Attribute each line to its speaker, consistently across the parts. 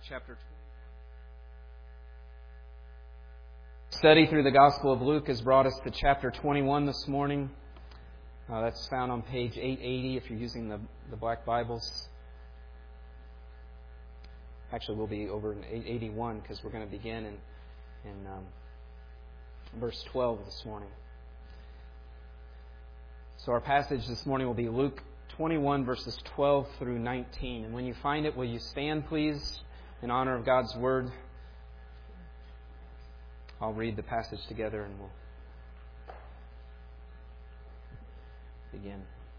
Speaker 1: chapter 20. Study through the Gospel of Luke has brought us to chapter 21 this morning. That's found on page 880 if you're using the black Bibles. Actually, we'll be over in 881 because we're going to begin in verse 12 this morning. So our passage this morning will be Luke 21 verses 12 through 19. And when you find it, will you stand, please, in honor of God's Word? I'll read the passage together and we'll begin.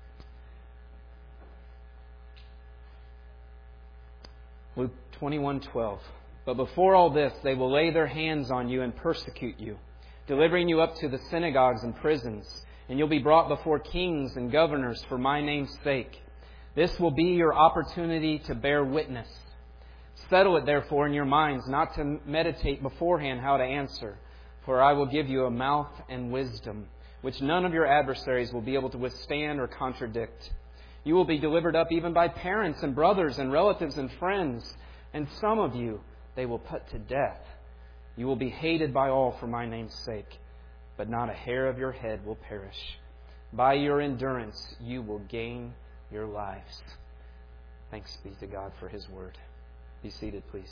Speaker 1: Luke 21:12. But before all this, they will lay their hands on you and persecute you, delivering you up to the synagogues and prisons, and you'll be brought before kings and governors for my name's sake. This will be your opportunity to bear witness. Settle it, therefore, in your minds not to meditate beforehand how to answer, for I will give you a mouth and wisdom, which none of your adversaries will be able to withstand or contradict. You will be delivered up even by parents and brothers and relatives and friends, and some of you they will put to death. You will be hated by all for my name's sake, but not a hair of your head will perish. By your endurance you will gain your lives. Thanks be to God for His Word. Be seated, please.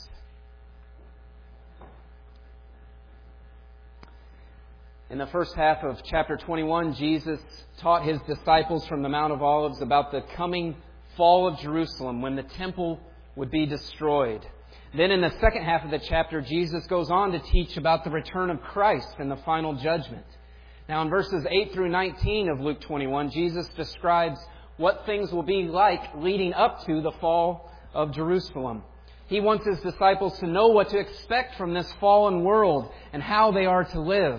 Speaker 1: In the first half of chapter 21, Jesus taught His disciples from the Mount of Olives about the coming fall of Jerusalem when the temple would be destroyed. Then in the second half of the chapter, Jesus goes on to teach about the return of Christ and the final judgment. Now in verses 8 through 19 of Luke 21, Jesus describes what things will be like leading up to the fall of Jerusalem. He wants His disciples to know what to expect from this fallen world and how they are to live.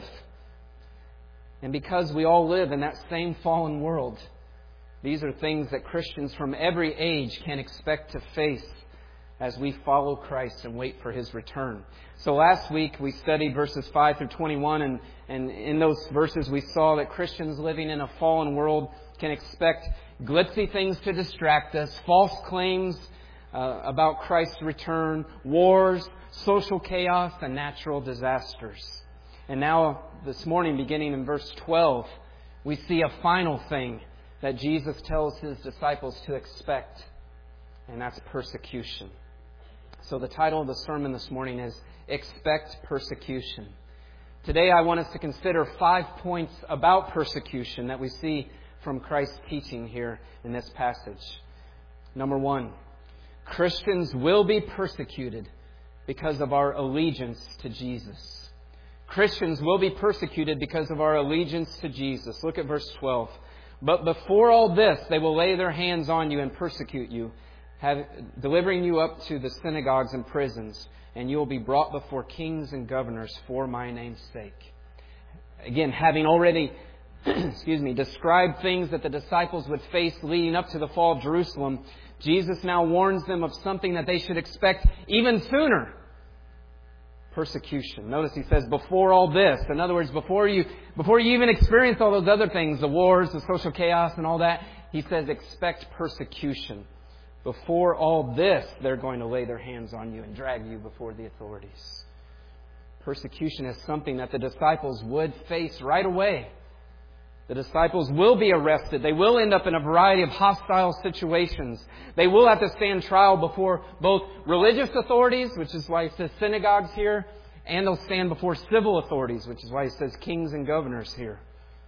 Speaker 1: And because we all live in that same fallen world, these are things that Christians from every age can expect to face as we follow Christ and wait for His return. So last week we studied verses 5 through 21, and in those verses we saw that Christians living in a fallen world can expect glitzy things to distract us, false claims about Christ's return, wars, social chaos, and natural disasters. And now, this morning, beginning in verse 12, we see a final thing that Jesus tells His disciples to expect, and that's persecution. So the title of the sermon this morning is Expect Persecution. Today I want us to consider 5 points about persecution that we see from Christ's teaching here in this passage. Number 1, Christians will be persecuted because of our allegiance to Jesus. Christians will be persecuted because of our allegiance to Jesus. Look at verse 12. But before all this, they will lay their hands on you and persecute you, delivering you up to the synagogues and prisons, and you will be brought before kings and governors for my name's sake. Again, having already described things that the disciples would face leading up to the fall of Jerusalem, Jesus now warns them of something that they should expect even sooner. Persecution. Notice He says, before all this. In other words, before you even experience all those other things, the wars, the social chaos and all that, He says, expect persecution. Before all this, they're going to lay their hands on you and drag you before the authorities. Persecution is something that the disciples would face right away. The disciples will be arrested. They will end up in a variety of hostile situations. They will have to stand trial before both religious authorities, which is why He says synagogues here, and they'll stand before civil authorities, which is why He says kings and governors here.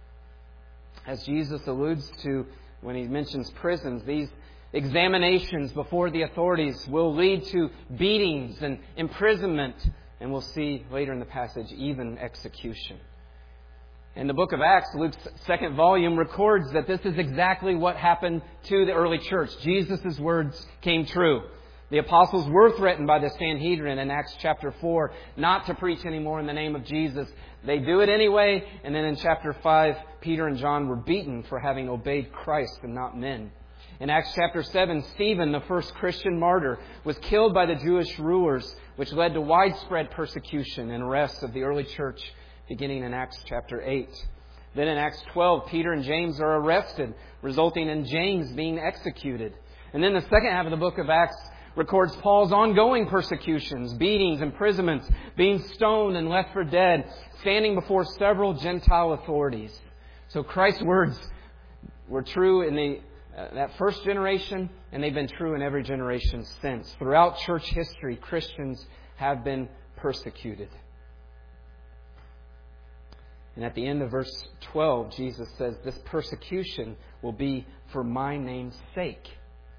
Speaker 1: As Jesus alludes to when He mentions prisons, these examinations before the authorities will lead to beatings and imprisonment, and we'll see later in the passage, even execution. In the book of Acts, Luke's second volume records that this is exactly what happened to the early church. Jesus' words came true. The apostles were threatened by the Sanhedrin in Acts chapter 4 not to preach anymore in the name of Jesus. They do it anyway. And then in chapter 5, Peter and John were beaten for having obeyed Christ and not men. In Acts chapter 7, Stephen, the first Christian martyr, was killed by the Jewish rulers, which led to widespread persecution and arrests of the early church beginning in Acts chapter 8. Then in Acts 12, Peter and James are arrested, resulting in James being executed. And then the second half of the book of Acts records Paul's ongoing persecutions, beatings, imprisonments, being stoned and left for dead, standing before several Gentile authorities. So Christ's words were true in that first generation, and they've been true in every generation since. Throughout church history, Christians have been persecuted. And at the end of verse 12, Jesus says, this persecution will be for my name's sake.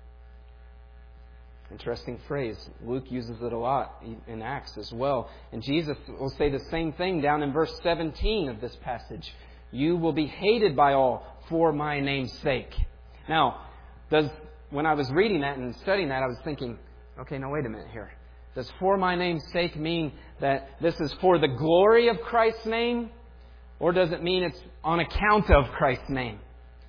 Speaker 1: Interesting phrase. Luke uses it a lot in Acts as well. And Jesus will say the same thing down in verse 17 of this passage. You will be hated by all for my name's sake. Now, when I was reading that and studying that, I was thinking, okay, now wait a minute here. Does for my name's sake mean that this is for the glory of Christ's name? Or does it mean it's on account of Christ's name?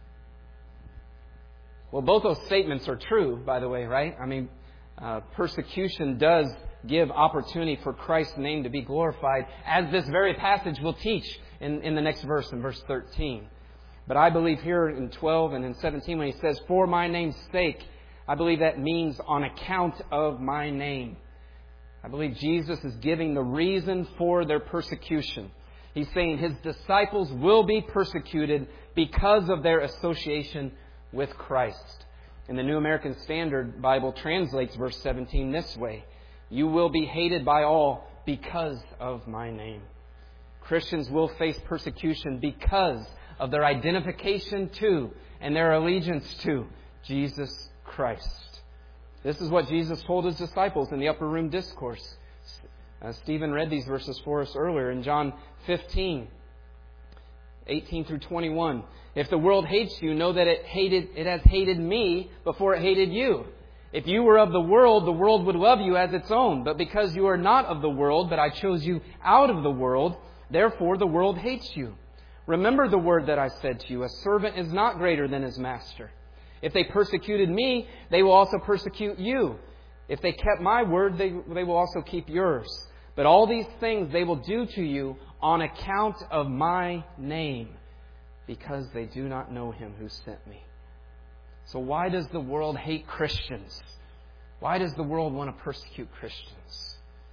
Speaker 1: Well, both those statements are true, by the way, right? I mean, persecution does give opportunity for Christ's name to be glorified, as this very passage will teach in the next verse, in verse 13. But I believe here in 12 and in 17, when he says, for my name's sake, I believe that means on account of my name. I believe Jesus is giving the reason for their persecution. He's saying his disciples will be persecuted because of their association with Christ. And the New American Standard Bible translates verse 17 this way. You will be hated by all because of my name. Christians will face persecution because of their identification to and their allegiance to Jesus Christ. This is what Jesus told his disciples in the upper room discourse. Stephen read these verses for us earlier in John 15, 18 through 21. If the world hates you, know that it has hated me before it hated you. If you were of the world would love you as its own. But because you are not of the world, but I chose you out of the world, therefore the world hates you. Remember the word that I said to you, a servant is not greater than his master. If they persecuted me, they will also persecute you. If they kept my word, they will also keep yours. But all these things they will do to you on account of my name, because they do not know him who sent me. So why does the world hate Christians? Why does the world want to persecute Christians?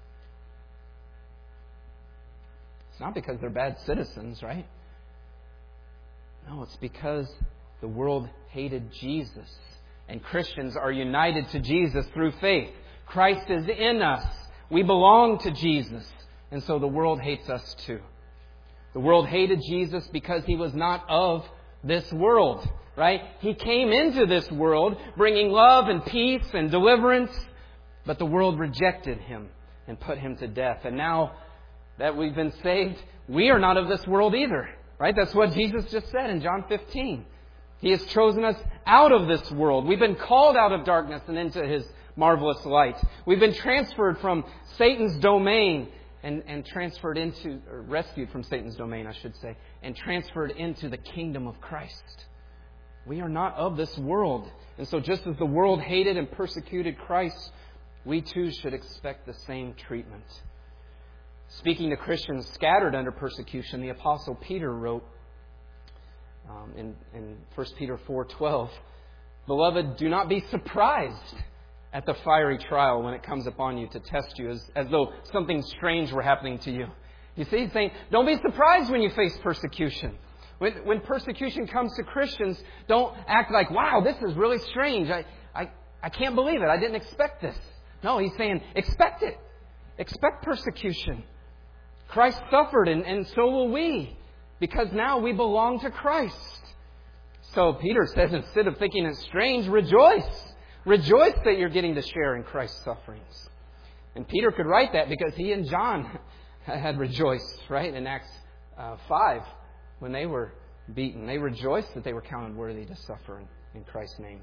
Speaker 1: It's not because they're bad citizens, right? No, it's because the world hated Jesus. And Christians are united to Jesus through faith. Christ is in us. We belong to Jesus. And so the world hates us too. The world hated Jesus because he was not of this world, right? He came into this world bringing love and peace and deliverance, but the world rejected him and put him to death. And now that we've been saved, we are not of this world either, right? That's what Jesus just said in John 15. He has chosen us out of this world. We've been called out of darkness and into his marvelous light. We've been transferred from Satan's domain and transferred into, or rescued from Satan's domain, I should say, and transferred into the kingdom of Christ. We are not of this world. And so just as the world hated and persecuted Christ, we too should expect the same treatment. Speaking to Christians scattered under persecution, the Apostle Peter wrote in 1 Peter 4:12, Beloved, do not be surprised at the fiery trial when it comes upon you to test you as though something strange were happening to you. You see, he's saying, don't be surprised when you face persecution. When persecution comes to Christians, don't act like, wow, this is really strange. I can't believe it. I didn't expect this. No, he's saying, expect it. Expect persecution. Christ suffered, and so will we, because now we belong to Christ. So Peter says, instead of thinking it's strange, rejoice. Rejoice that you're getting to share in Christ's sufferings. And Peter could write that because he and John had rejoiced, right, in Acts 5 when they were beaten. They rejoiced that they were counted worthy to suffer in Christ's name.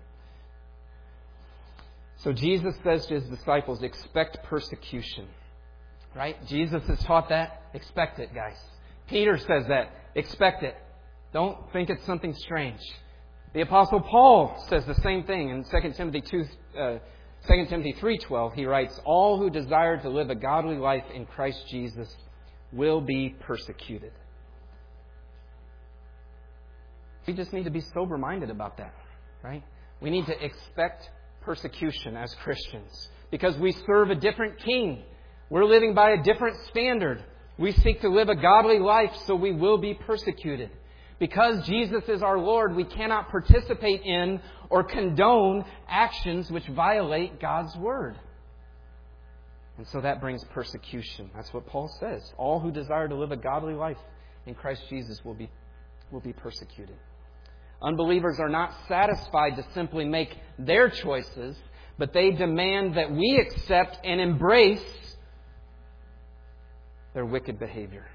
Speaker 1: So Jesus says to his disciples, expect persecution. Right? Jesus has taught that. Expect it, guys. Peter says that. Expect it. Don't think it's something strange. The Apostle Paul says the same thing in 2 Timothy 3:12. He writes, all who desire to live a godly life in Christ Jesus will be persecuted. We just need to be sober-minded about that, right? We need to expect persecution as Christians. because we serve a different king. We're living by a different standard. We seek to live a godly life, so we will be persecuted. Because Jesus is our Lord, we cannot participate in or condone actions which violate God's Word. And so that brings persecution. That's what Paul says. All who desire to live a godly life in Christ Jesus will be persecuted. Unbelievers are not satisfied to simply make their choices, but they demand that we accept and embrace their wicked behavior.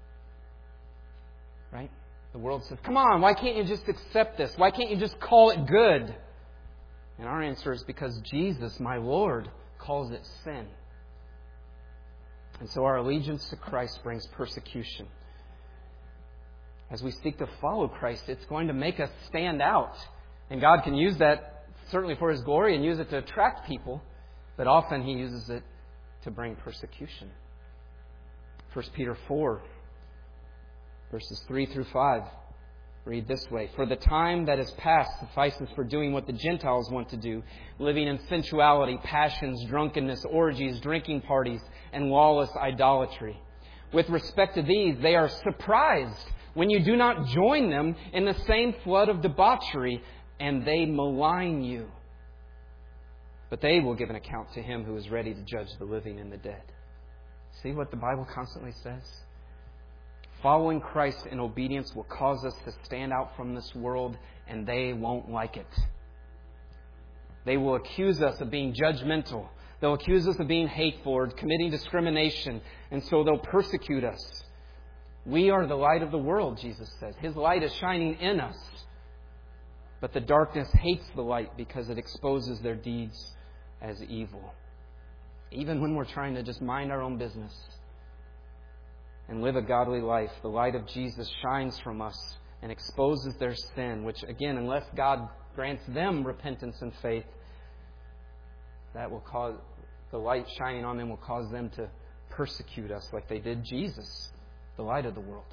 Speaker 1: Right? The world says, come on, why can't you just accept this? Why can't you just call it good? And our answer is because Jesus, my Lord, calls it sin. And so our allegiance to Christ brings persecution. As we seek to follow Christ, it's going to make us stand out. And God can use that certainly for His glory and use it to attract people, but often He uses it to bring persecution. 1 Peter 4, verses 3 through 5 read this way. For the time that is past suffices for doing what the Gentiles want to do, living in sensuality, passions, drunkenness, orgies, drinking parties, and lawless idolatry. With respect to these, they are surprised when you do not join them in the same flood of debauchery, and they malign you. But they will give an account to Him who is ready to judge the living and the dead. See what the Bible constantly says? Following Christ in obedience will cause us to stand out from this world, and they won't like it. They will accuse us of being judgmental. They'll accuse us of being hateful or committing discrimination, and so they'll persecute us. We are the light of the world, Jesus says. His light is shining in us. But the darkness hates the light because it exposes their deeds as evil. Even when we're trying to just mind our own business and live a godly life, the light of Jesus shines from us and exposes their sin, which, again, unless God grants them repentance and faith, that will cause the light shining on them will cause them to persecute us like they did Jesus, the light of the world.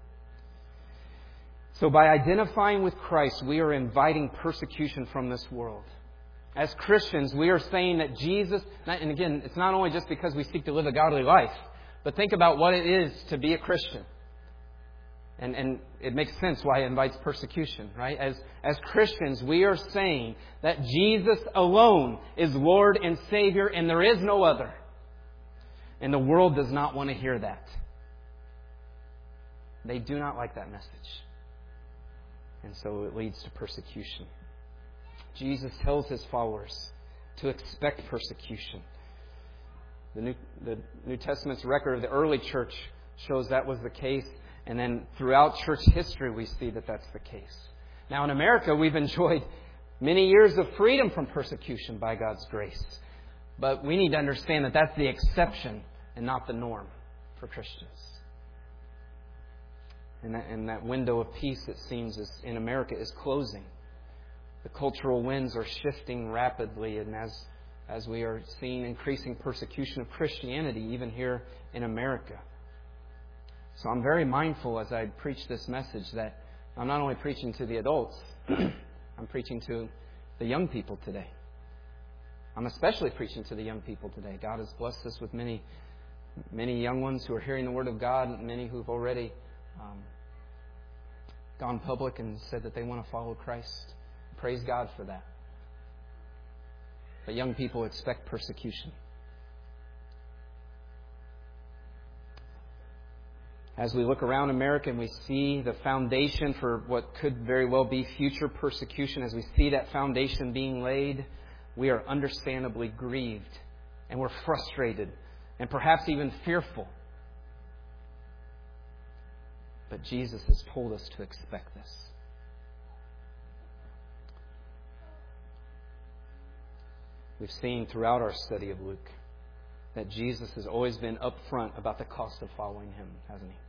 Speaker 1: So by identifying with Christ, we are inviting persecution from this world. As Christians, we are saying that Jesus, and again, it's not only just because we seek to live a godly life, but think about what it is to be a Christian. And it makes sense why it invites persecution, right? As Christians, we are saying that Jesus alone is Lord and Savior, and there is no other. And the world does not want to hear that. They do not like that message. And so it leads to persecution. Jesus tells His followers to expect persecution. The New Testament's record of the early church shows that was the case. And then throughout church history, we see that that's the case. Now in America, we've enjoyed many years of freedom from persecution by God's grace. But we need to understand that that's the exception and not the norm for Christians. And that window of peace, it seems, in America is closing. The cultural winds are shifting rapidly, and as we are seeing increasing persecution of Christianity, even here in America. So I'm very mindful as I preach this message that I'm not only preaching to the adults, I'm preaching to the young people today. I'm especially preaching to the young people today. God has blessed us with many young ones who are hearing the Word of God, and many who've already gone public and said that they want to follow Christ. Praise God for that. But young people expect persecution. As we look around America and we see the foundation for what could very well be future persecution, as we see that foundation being laid, we are understandably grieved and we're frustrated and perhaps even fearful. But Jesus has told us to expect this. We've seen throughout our study of Luke that Jesus has always been upfront about the cost of following Him, hasn't He?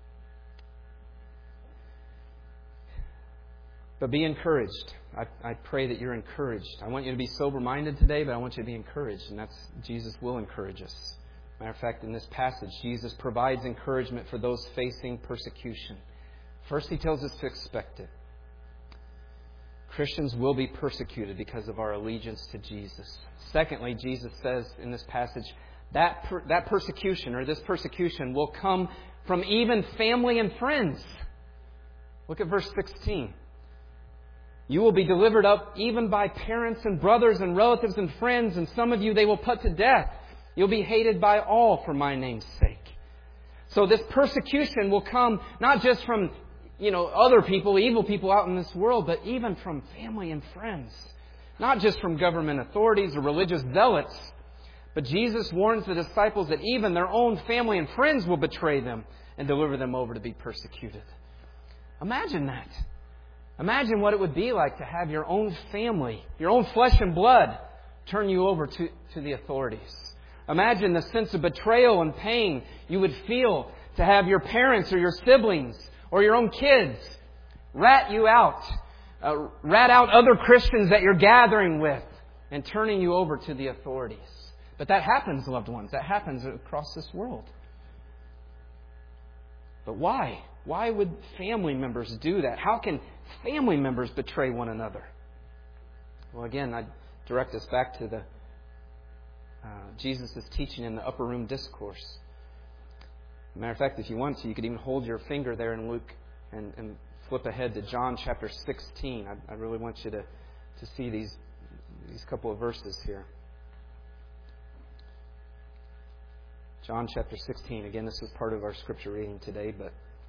Speaker 1: But be encouraged. I pray that you're encouraged. I want you to be sober-minded today, but I want you to be encouraged, and that's Jesus will encourage us. Matter of fact, in this passage, Jesus provides encouragement for those facing persecution. First, He tells us to expect it. Christians will be persecuted because of our allegiance to Jesus. Secondly, Jesus says in this passage that persecution, or this persecution, will come from even family and friends. Look at verse 16. You will be delivered up even by parents and brothers and relatives and friends, and some of you they will put to death. You'll be hated by all for my name's sake. So this persecution will come not just from, other people, evil people out in this world, but even from family and friends. Not just from government authorities or religious zealots. But Jesus warns the disciples that even their own family and friends will betray them and deliver them over to be persecuted. Imagine that. Imagine what it would be like to have your own family, your own flesh and blood, turn you over to the authorities. Imagine the sense of betrayal and pain you would feel to have your parents or your siblings or your own kids rat you out, rat out other Christians that you're gathering with and turning you over to the authorities. But that happens, loved ones. That happens across this world. But why? Why would family members do that? How can family members betray one another? Well, again, I direct us back to Jesus' teaching in the upper room discourse. Matter of fact, if you want to, you could even hold your finger there in Luke and flip ahead to John chapter 16. I really want you to see these couple of verses here. John chapter 16. Again, this is part of our scripture reading today, but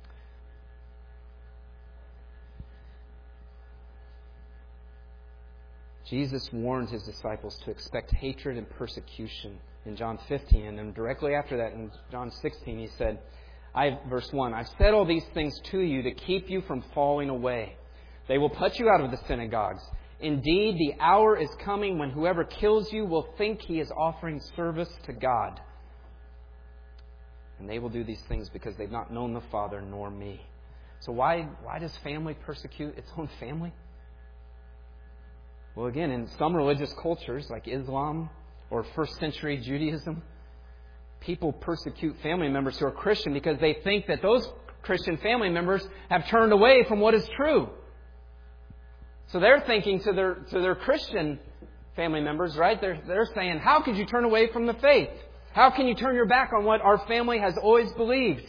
Speaker 1: Jesus warned His disciples to expect hatred and persecution in John 15. And then directly after that, in John 16, He said, verse 1, I've said all these things to you to keep you from falling away. They will put you out of the synagogues. Indeed, the hour is coming when whoever kills you will think he is offering service to God. And they will do these things because they've not known the Father nor me. So why does family persecute its own family? Well, again, in some religious cultures like Islam or first century Judaism, people persecute family members who are Christian because they think that those Christian family members have turned away from what is true. So they're thinking to their Christian family members, right? They're saying, how could you turn away from the faith? How can you turn your back on what our family has always believed?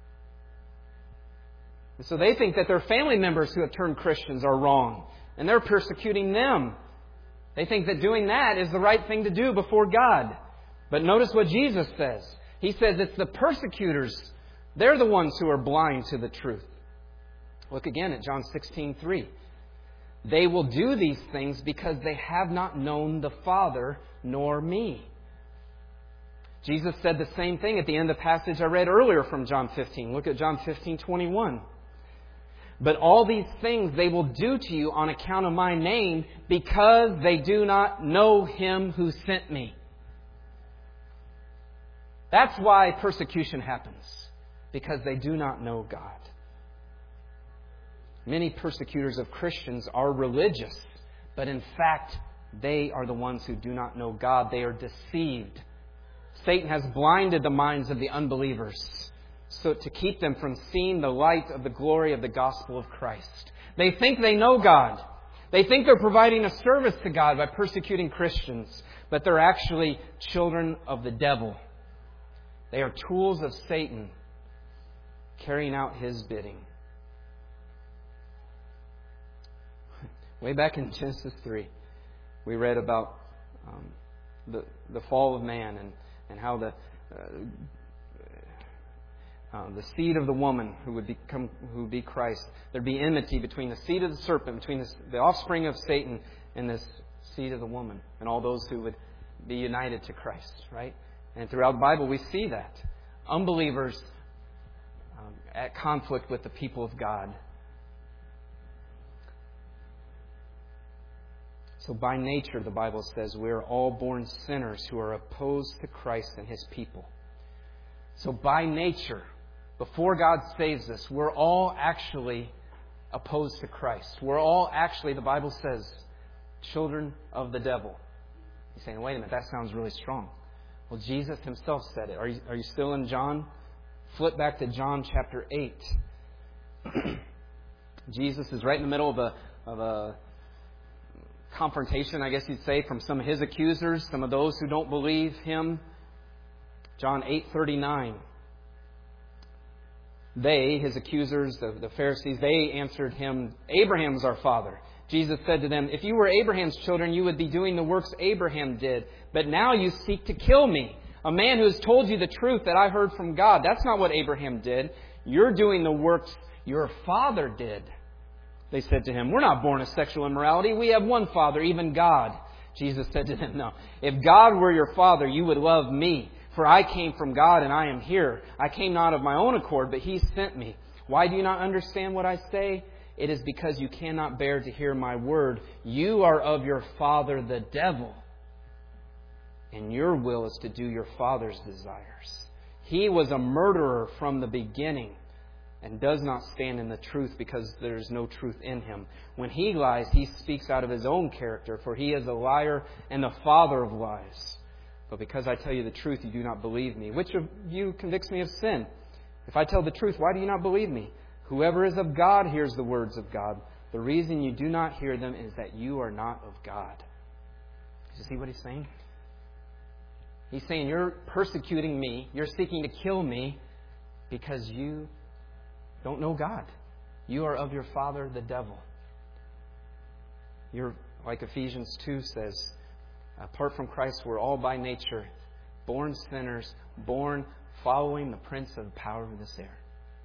Speaker 1: And so they think that their family members who have turned Christians are wrong, and they're persecuting them. They think that doing that is the right thing to do before God. But notice what Jesus says. He says it's the persecutors. They're the ones who are blind to the truth. Look again at John 16:3. They will do these things because they have not known the Father nor me. Jesus said the same thing at the end of the passage I read earlier from John 15. Look at John 15:21. But all these things they will do to you on account of my name because they do not know Him who sent me. That's why persecution happens. Because they do not know God. Many persecutors of Christians are religious, but in fact, they are the ones who do not know God. They are deceived. Satan has blinded the minds of the unbelievers so to keep them from seeing the light of the glory of the gospel of Christ. They think they know God. They think they're providing a service to God by persecuting Christians, but they're actually children of the devil. They are tools of Satan carrying out his bidding. Way back in Genesis 3, we read about the fall of man and how the seed of the woman who would be Christ. There'd be enmity between the seed of the serpent, between the offspring of Satan and this seed of the woman, and all those who would be united to Christ, right? And throughout the Bible we see that. Unbelievers at conflict with the people of God. So by nature, the Bible says, we are all born sinners who are opposed to Christ and His people. So by nature, before God saves us, we're all actually opposed to Christ. We're all actually, the Bible says, children of the devil. You're saying, wait a minute, that sounds really strong. Well, Jesus Himself said it. Are you still in John? Flip back to John chapter 8. Jesus is right in the middle of confrontation, I guess you'd say, from some of his accusers, some of those who don't believe him. John 8:39. They, his accusers, the Pharisees, they answered him, "Abraham is our father." Jesus said to them, "If you were Abraham's children, you would be doing the works Abraham did. But now you seek to kill me, a man who has told you the truth that I heard from God. That's not what Abraham did. You're doing the works your father did." They said to him, "We're not born of sexual immorality. We have one Father, even God." Jesus said to them, "No. If God were your Father, you would love me. For I came from God and I am here. I came not of my own accord, but He sent me. Why do you not understand what I say? It is because you cannot bear to hear my word. You are of your father the devil, and your will is to do your father's desires. He was a murderer from the beginning and does not stand in the truth because there is no truth in him. When he lies, he speaks out of his own character, for he is a liar and the father of lies. But because I tell you the truth, you do not believe me. Which of you convicts me of sin? If I tell the truth, why do you not believe me? Whoever is of God hears the words of God. The reason you do not hear them is that you are not of God." You see what he's saying? He's saying, you're persecuting me, you're seeking to kill me because you don't know God. You are of your father, the devil. You're, like Ephesians 2 says, apart from Christ, we're all by nature born sinners, born following the prince of the power of this air.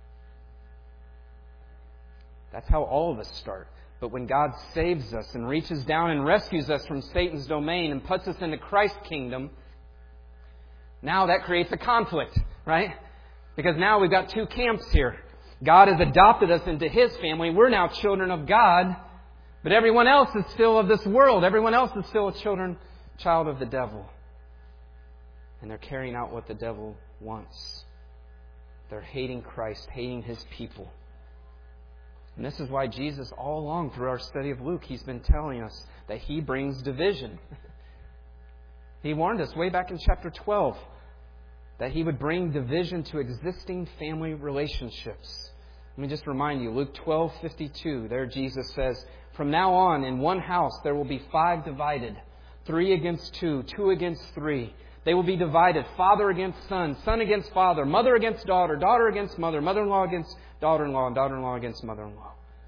Speaker 1: That's how all of us start. But when God saves us and reaches down and rescues us from Satan's domain and puts us into Christ's kingdom, now that creates a conflict, right? Because now we've got two camps here. God has adopted us into His family. We're now children of God. But everyone else is still of this world. Everyone else is still a child of the devil. And they're carrying out what the devil wants. They're hating Christ, hating His people. And this is why Jesus, all along through our study of Luke, He's been telling us that He brings division. He warned us way back in chapter 12 that He would bring division to existing family relationships. Let me just remind you, Luke 12:52, there Jesus says, "From now on, in one house there will be 5 divided, 3 against 2, 2 against 3. They will be divided, father against son, son against father, mother against daughter, daughter against mother, mother-in-law against daughter-in-law, and daughter-in-law against mother-in-law."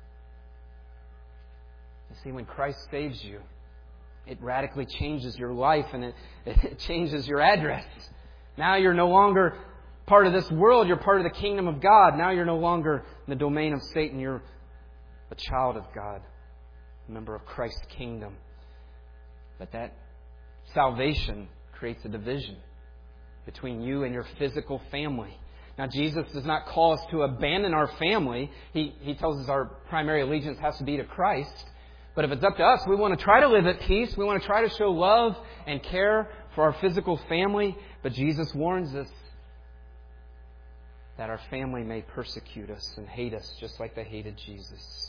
Speaker 1: You see, when Christ saves you, it radically changes your life and it changes your address. Now you're no longer part of this world. You're part of the kingdom of God. Now you're no longer in the domain of Satan. You're a child of God, a member of Christ's kingdom. But that salvation creates a division between you and your physical family. Now, Jesus does not call us to abandon our family. He tells us our primary allegiance has to be to Christ. But if it's up to us, we want to try to live at peace. We want to try to show love and care for our physical family. But Jesus warns us that our family may persecute us and hate us just like they hated Jesus.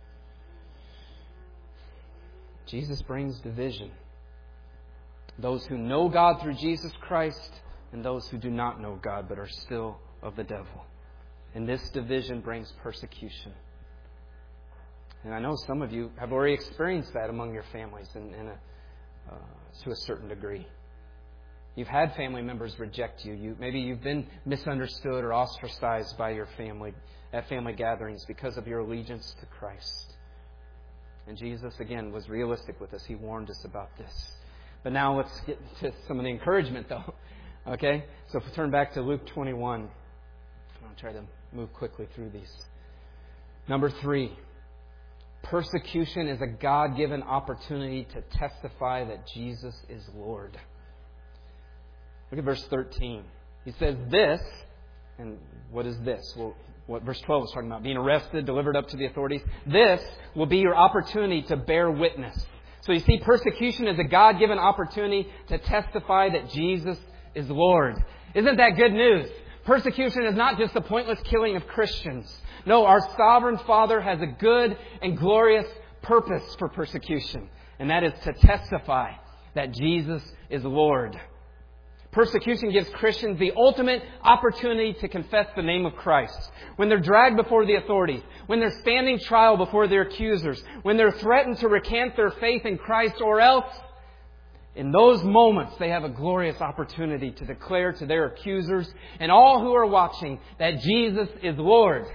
Speaker 1: Jesus brings division. Those who know God through Jesus Christ and those who do not know God but are still of the devil. And this division brings persecution. And I know some of you have already experienced that among your families to a certain degree. You've had family members reject you. Maybe you've been misunderstood or ostracized by your family at family gatherings because of your allegiance to Christ. And Jesus, again, was realistic with us. He warned us about this. But now let's get to some of the encouragement, though. Okay? So if we turn back to Luke 21, I'll try to move quickly through these. Number 3, persecution is a God-given opportunity to testify that Jesus is Lord. Look at verse 13. He says this, and what is this? Well, what verse 12 is talking about, being arrested, delivered up to the authorities. This will be your opportunity to bear witness. So you see, persecution is a God-given opportunity to testify that Jesus is Lord. Isn't that good news? Persecution is not just the pointless killing of Christians. No, our sovereign Father has a good and glorious purpose for persecution, and that is to testify that Jesus is Lord. Persecution gives Christians the ultimate opportunity to confess the name of Christ. When they're dragged before the authorities, when they're standing trial before their accusers, when they're threatened to recant their faith in Christ or else, in those moments they have a glorious opportunity to declare to their accusers and all who are watching that Jesus is Lord.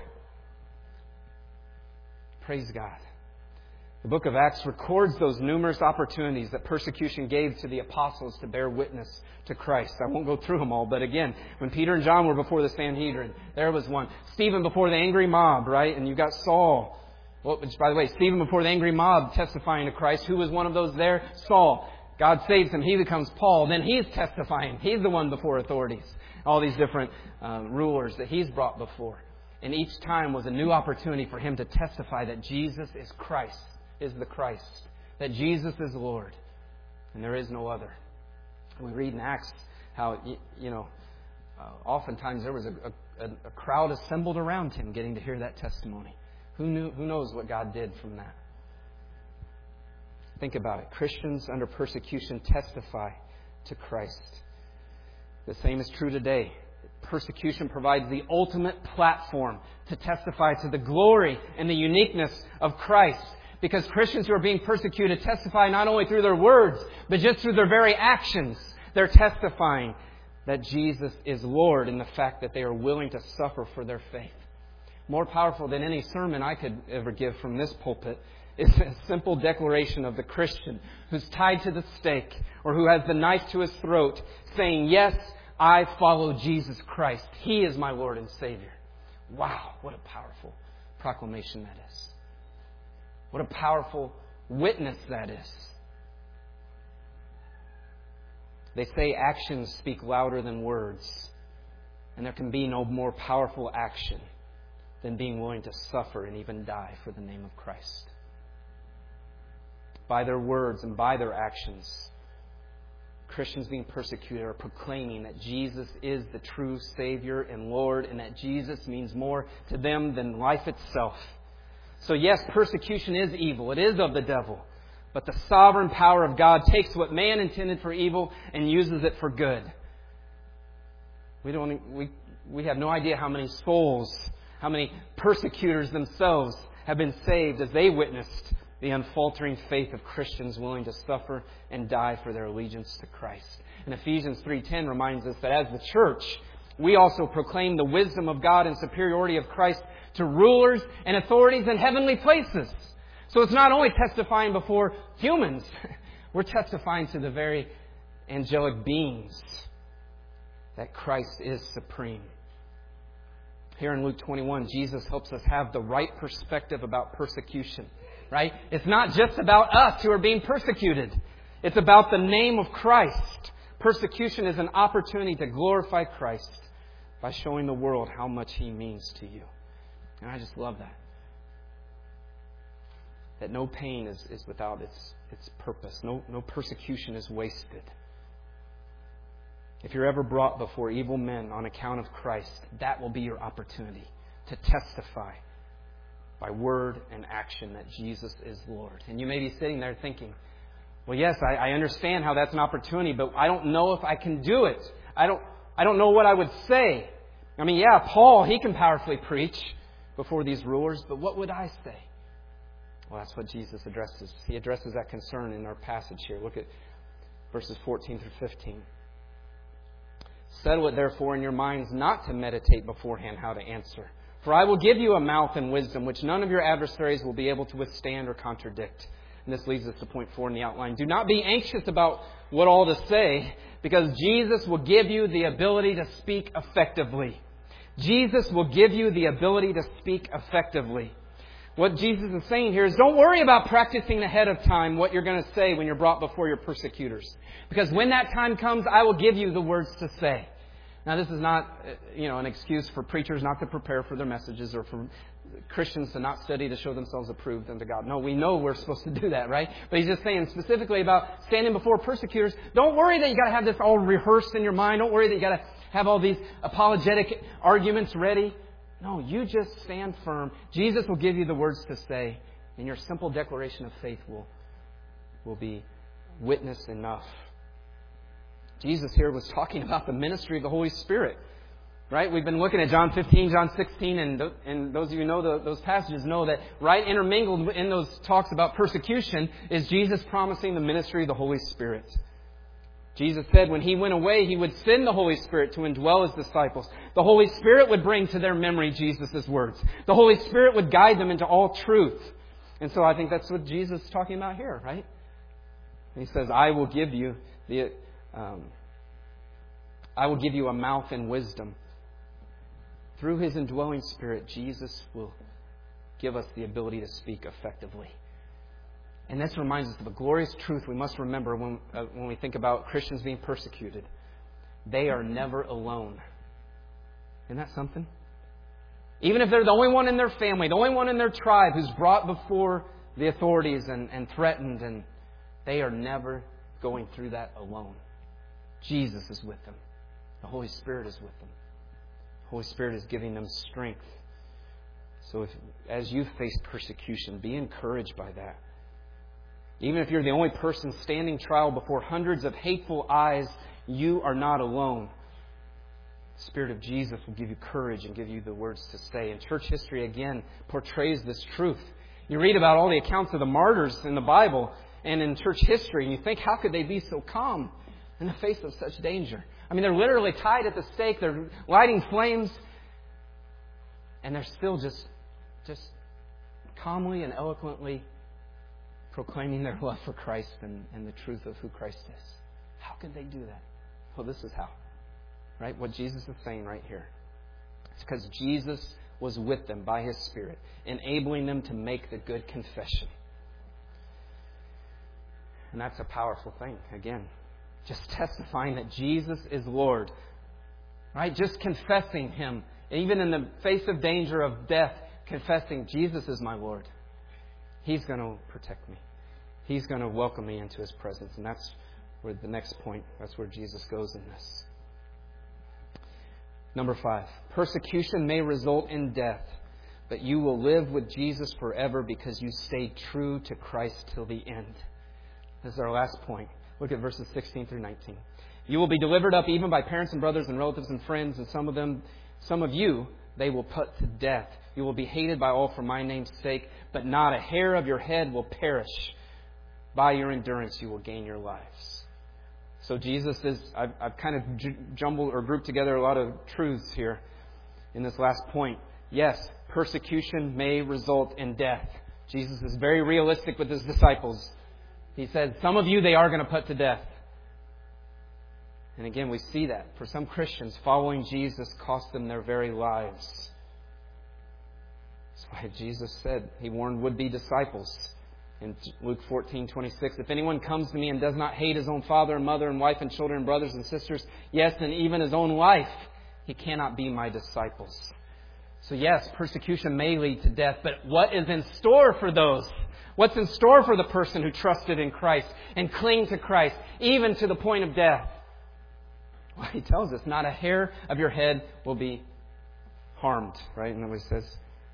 Speaker 1: Praise God. The book of Acts records those numerous opportunities that persecution gave to the apostles to bear witness to Christ. I won't go through them all, but again, when Peter and John were before the Sanhedrin, there was one. Stephen before the angry mob, right? And you've got Saul. Which, by the way, Stephen before the angry mob testifying to Christ. Who was one of those there? Saul. God saves him. He becomes Paul. Then he's testifying. He's the one before authorities. All these different rulers that he's brought before. And each time was a new opportunity for him to testify that Jesus is Christ. Is the Christ, that Jesus is Lord, and there is no other. We read in Acts how, oftentimes there was a crowd assembled around him getting to hear that testimony. Who knows what God did from that? Think about it. Christians under persecution testify to Christ. The same is true today. Persecution provides the ultimate platform to testify to the glory and the uniqueness of Christ. Because Christians who are being persecuted testify not only through their words, but just through their very actions. They're testifying that Jesus is Lord in the fact that they are willing to suffer for their faith. More powerful than any sermon I could ever give from this pulpit is a simple declaration of the Christian who's tied to the stake or who has the knife to his throat saying, "Yes, I follow Jesus Christ. He is my Lord and Savior." Wow, what a powerful proclamation that is. What a powerful witness that is. They say actions speak louder than words. And there can be no more powerful action than being willing to suffer and even die for the name of Christ. By their words and by their actions, Christians being persecuted are proclaiming that Jesus is the true Savior and Lord, and that Jesus means more to them than life itself. So yes, persecution is evil. It is of the devil. But the sovereign power of God takes what man intended for evil and uses it for good. We have no idea how many souls, how many persecutors themselves have been saved as they witnessed the unfaltering faith of Christians willing to suffer and die for their allegiance to Christ. And Ephesians 3:10 reminds us that as the church, we also proclaim the wisdom of God and superiority of Christ to rulers and authorities in heavenly places. So it's not only testifying before humans. We're testifying to the very angelic beings that Christ is supreme. Here in Luke 21, Jesus helps us have the right perspective about persecution. Right? It's not just about us who are being persecuted. It's about the name of Christ. Persecution is an opportunity to glorify Christ by showing the world how much He means to you. And I just love that. That no pain is without its purpose. No persecution is wasted. If you're ever brought before evil men on account of Christ, that will be your opportunity to testify by word and action that Jesus is Lord. And you may be sitting there thinking, well, yes, I understand how that's an opportunity, but I don't know if I can do it. I don't know what I would say. I mean, yeah, Paul, he can powerfully preach before these rulers, but what would I say? Well, that's what Jesus addresses. He addresses that concern in our passage here. Look at verses 14 through 15. Settle it therefore in your minds not to meditate beforehand how to answer. For I will give you a mouth and wisdom which none of your adversaries will be able to withstand or contradict. And this leads us to point 4 in the outline. Do not be anxious about what all to say, because Jesus will give you the ability to speak effectively. Jesus will give you the ability to speak effectively. What Jesus is saying here is don't worry about practicing ahead of time what you're going to say when you're brought before your persecutors. Because when that time comes, I will give you the words to say. Now, this is not, an excuse for preachers not to prepare for their messages or for Christians to not study to show themselves approved unto God. No, we know we're supposed to do that, right? But he's just saying specifically about standing before persecutors. Don't worry that you got to have this all rehearsed in your mind. Don't worry that you got to have all these apologetic arguments ready. No, you just stand firm. Jesus will give you the words to say, and your simple declaration of faith will be witness enough. Jesus here was talking about the ministry of the Holy Spirit. Right? We've been looking at John 15, John 16, and those of you who know those passages know that right intermingled in those talks about persecution is Jesus promising the ministry of the Holy Spirit. Jesus said when He went away, He would send the Holy Spirit to indwell His disciples. The Holy Spirit would bring to their memory Jesus' words. The Holy Spirit would guide them into all truth. And so I think that's what Jesus is talking about here, right? He says, I will give you a mouth and wisdom. Through His indwelling Spirit, Jesus will give us the ability to speak effectively. And this reminds us of a glorious truth we must remember when we think about Christians being persecuted. They are never alone. Isn't that something? Even if they're the only one in their family, the only one in their tribe who's brought before the authorities and threatened, and they are never going through that alone. Jesus is with them. The Holy Spirit is with them. The Holy Spirit is giving them strength. So as you face persecution, be encouraged by that. Even if you're the only person standing trial before hundreds of hateful eyes, you are not alone. The Spirit of Jesus will give you courage and give you the words to say. And church history, again, portrays this truth. You read about all the accounts of the martyrs in the Bible and in church history, and you think, how could they be so calm in the face of such danger? I mean, they're literally tied at the stake. They're lighting flames. And they're still just calmly and eloquently proclaiming their love for Christ and the truth of who Christ is. How could they do that? Well, this is how. Right? What Jesus is saying right here. It's because Jesus was with them by His Spirit, enabling them to make the good confession. And that's a powerful thing. Again, just testifying that Jesus is Lord. Right? Just confessing Him. Even in the face of danger of death, confessing Jesus is my Lord. He's going to protect me. He's going to welcome me into His presence. And that's where the next point, that's where Jesus goes in this. Number 5, persecution may result in death, but you will live with Jesus forever because you stayed true to Christ till the end. This is our last point. Look at verses 16 through 19. You will be delivered up even by parents and brothers and relatives and friends, and some of you, they will put to death. You will be hated by all for my name's sake, but not a hair of your head will perish. By your endurance, you will gain your lives. So Jesus is, I've kind of jumbled or grouped together a lot of truths here in this last point. Yes, persecution may result in death. Jesus is very realistic with His disciples. He said, some of you they are going to put to death. And again, we see that. For some Christians, following Jesus cost them their very lives. That's why Jesus said, He warned would-be disciples in Luke 14:26. If anyone comes to me and does not hate his own father and mother and wife and children and brothers and sisters, yes, and even his own life, he cannot be my disciples. So yes, persecution may lead to death, but what is in store for those? What's in store for the person who trusted in Christ and cling to Christ, even to the point of death? Well, He tells us, not a hair of your head will be harmed, right? And then He says,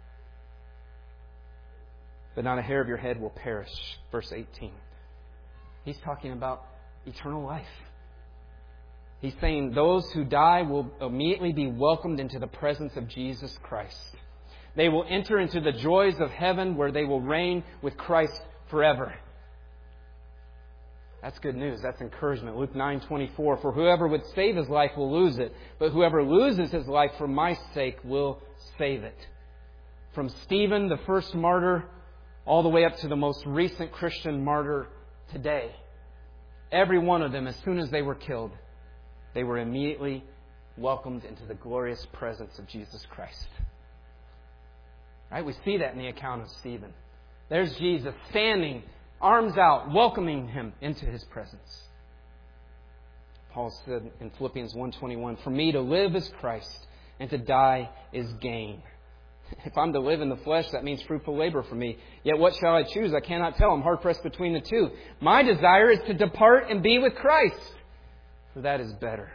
Speaker 1: but not a hair of your head will perish. Verse 18. He's talking about eternal life. He's saying those who die will immediately be welcomed into the presence of Jesus Christ. They will enter into the joys of heaven where they will reign with Christ forever. That's good news. That's encouragement. Luke 9:24. For whoever would save his life will lose it, but whoever loses his life for my sake will save it. From Stephen, the first martyr, all the way up to the most recent Christian martyr today. Every one of them, as soon as they were killed, they were immediately welcomed into the glorious presence of Jesus Christ. Right? We see that in the account of Stephen. There's Jesus standing, arms out, welcoming him into His presence. Paul said in Philippians 1:21, for me to live is Christ, and to die is gain. If I'm to live in the flesh, that means fruitful labor for me. Yet what shall I choose? I cannot tell. I'm hard-pressed between the two. My desire is to depart and be with Christ, for that is better.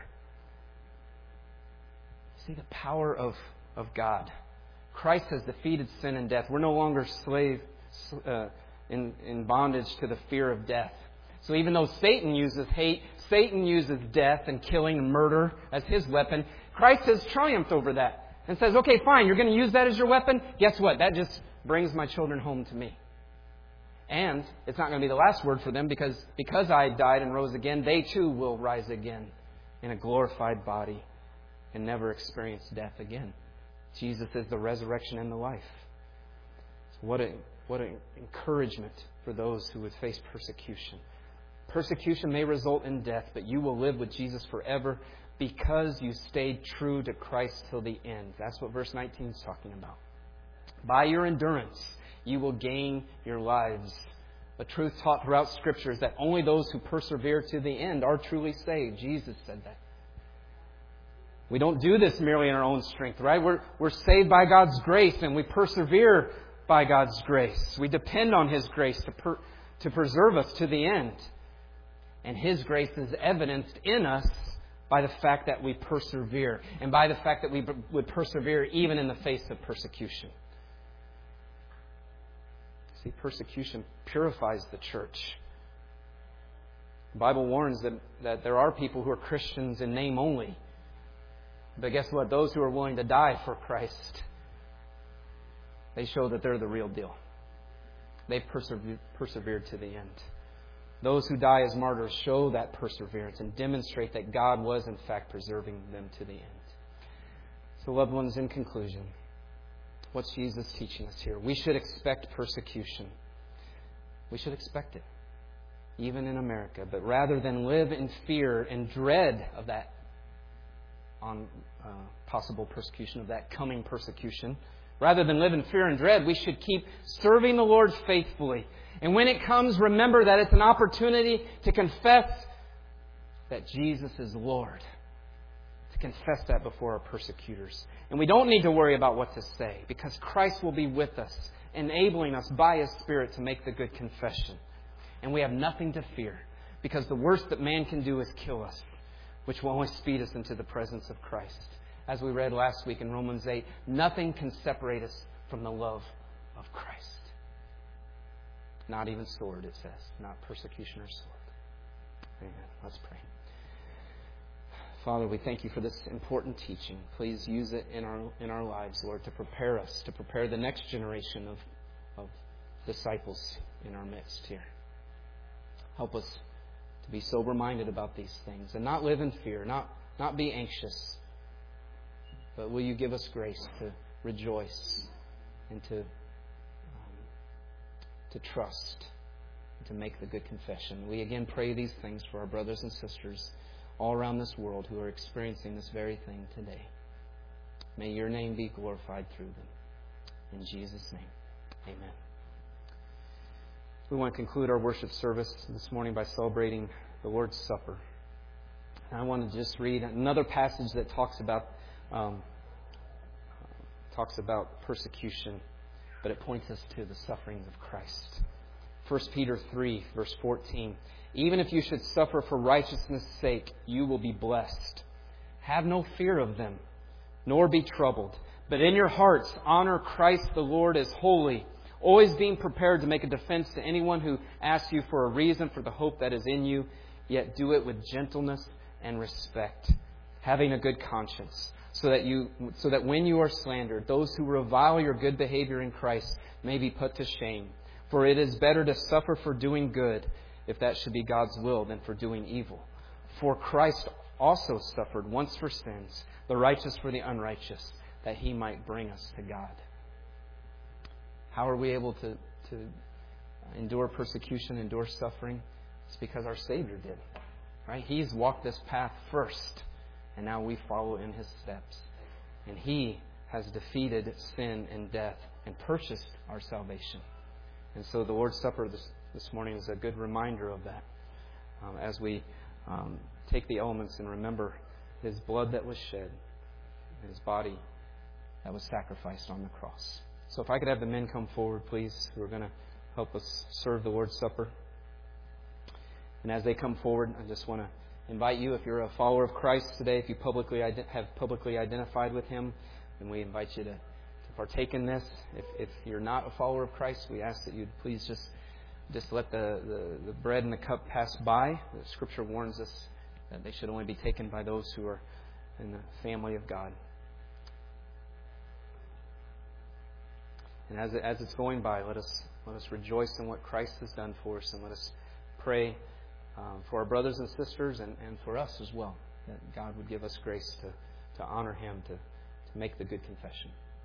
Speaker 1: See the power of God. Christ has defeated sin and death. We're no longer slaves in bondage to the fear of death. So even though Satan uses hate, Satan uses death and killing and murder as his weapon, Christ has triumphed over that and says, okay, fine, you're going to use that as your weapon? Guess what? That just brings my children home to me. And it's not going to be the last word for them because I died and rose again, they too will rise again in a glorified body and never experience death again. Jesus is the resurrection and the life. So what an encouragement for those who would face persecution. Persecution may result in death, but you will live with Jesus forever because you stayed true to Christ till the end. That's what verse 19 is talking about. By your endurance, you will gain your lives. The truth taught throughout Scripture is that only those who persevere to the end are truly saved. Jesus said that. We don't do this merely in our own strength, right? We're saved by God's grace and we persevere by God's grace. We depend on His grace to preserve us to the end. And His grace is evidenced in us by the fact that we persevere and by the fact that we would persevere even in the face of persecution. See, persecution purifies the church. The Bible warns that there are people who are Christians in name only. But guess what? Those who are willing to die for Christ, they show that they're the real deal. They've persevered to the end. Those who die as martyrs show that perseverance and demonstrate that God was in fact preserving them to the end. So, loved ones, in conclusion, what's Jesus teaching us here? We should expect persecution. We should expect it, even in America. But rather than live in fear and dread of that possible persecution, of that coming persecution, rather than live in fear and dread, we should keep serving the Lord faithfully. And when it comes, remember that it's an opportunity to confess that Jesus is Lord. To confess that before our persecutors. And we don't need to worry about what to say, because Christ will be with us, enabling us by His Spirit to make the good confession. And we have nothing to fear, because the worst that man can do is kill us, which will only speed us into the presence of Christ. As we read last week in Romans 8, nothing can separate us from the love of Christ. Not even sword, it says. Not persecution or sword. Amen. Let's pray. Father, we thank You for this important teaching. Please use it in our lives, Lord, to prepare us, to prepare the next generation of disciples in our midst here. Help us to be sober-minded about these things and not live in fear, not be anxious. But will You give us grace to rejoice and to trust, and to make the good confession. We again pray these things for our brothers and sisters all around this world who are experiencing this very thing today. May Your name be glorified through them. In Jesus' name, amen. We want to conclude our worship service this morning by celebrating the Lord's Supper. And I want to just read another passage that talks about persecution, but it points us to the sufferings of Christ. 1 Peter 3, verse 14. Even if you should suffer for righteousness' sake, you will be blessed. Have no fear of them, nor be troubled. But in your hearts, honor Christ the Lord as holy, always being prepared to make a defense to anyone who asks you for a reason for the hope that is in you, yet do it with gentleness and respect, having a good conscience, so that when you are slandered, those who revile your good behavior in Christ may be put to shame. For it is better to suffer for doing good, if that should be God's will, than for doing evil. For Christ also suffered once for sins, the righteous for the unrighteous, that He might bring us to God. How are we able to endure persecution, endure suffering? It's because our Savior did. Right? He's walked this path first, and now we follow in His steps. And He has defeated sin and death and purchased our salvation. And so the Lord's Supper this morning is a good reminder of that. As we take the elements and remember His blood that was shed, and His body that was sacrificed on the cross. So if I could have the men come forward, please, who are going to help us serve the Lord's Supper. And as they come forward, I just want to invite you, if you're a follower of Christ today, if you have publicly identified with Him, then we invite you to partake in this. If you're not a follower of Christ, we ask that you'd please just just let the bread and the cup pass by. The Scripture warns us that they should only be taken by those who are in the family of God. And as it's going by, let us rejoice in what Christ has done for us, and let us pray for our brothers and sisters and for us as well, that God would give us grace to honor Him, to make the good confession.